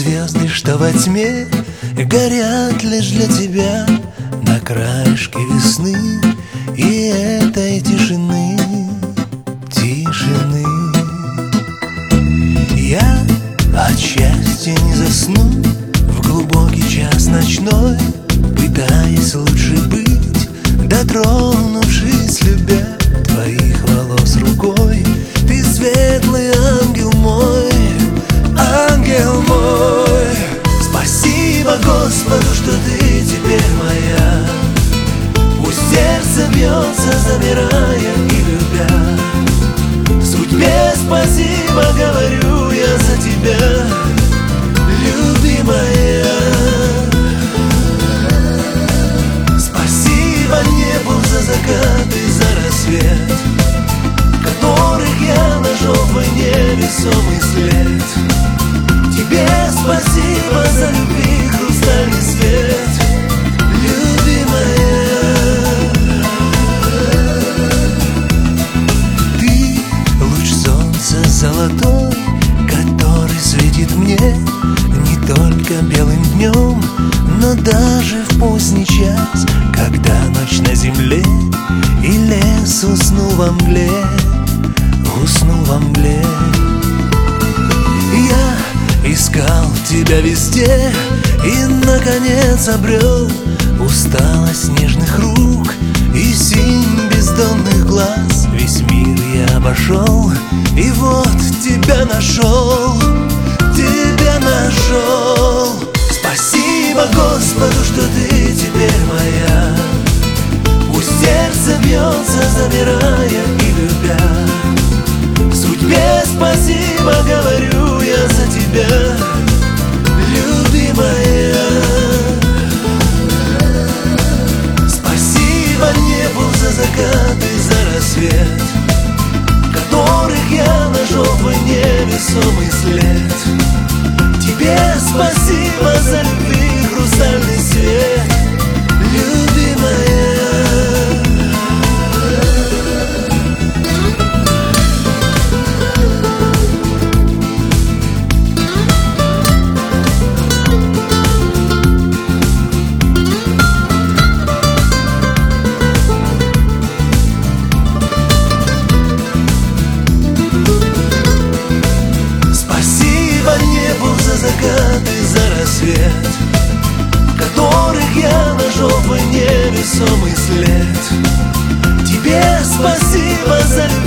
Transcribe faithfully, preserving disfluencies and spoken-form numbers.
звезды, что во тьме горят лишь для тебя на краешке весны и этой тишины, тишины. Я от счастья не засну в глубокий час ночной, пытаясь лучше быть, дотронувшись, любя твоих волос рукой. Ты светлый ангел мой, ангел мой. Спасибо Господу, что ты теперь моя. Пусть сердце бьется, замирая и любя. Судьбе спасибо говорю я за тебя, любимая. Спасибо небу за закат и за рассвет, которых я нашел в войне весомый след. Тебе спасибо за любви хрустальный свет, любимая. Ты луч солнца золотой, который светит мне не только белым днем, но даже в поздний час, когда ночь на земле и лес уснул во мгле, уснул во мгле. Я искал тебя везде и, наконец, обрел усталость нежных рук и синь бездонных глаз. Весь мир я обошел и вот тебя нашел, тебя нашел. Спасибо Господу, что ты теперь моя. Пусть сердце бьется, замирая и любя. Судьбе спасибо говорю я за тебя, любимая. Спасибо небу за закат и за рассвет, которых я нашел в войне весомый след. Тебе спасибо за любви хрустальный свет, любимая. Закат и за рассвет, которых я нашел в войне весомый след. Тебе спасибо за любовь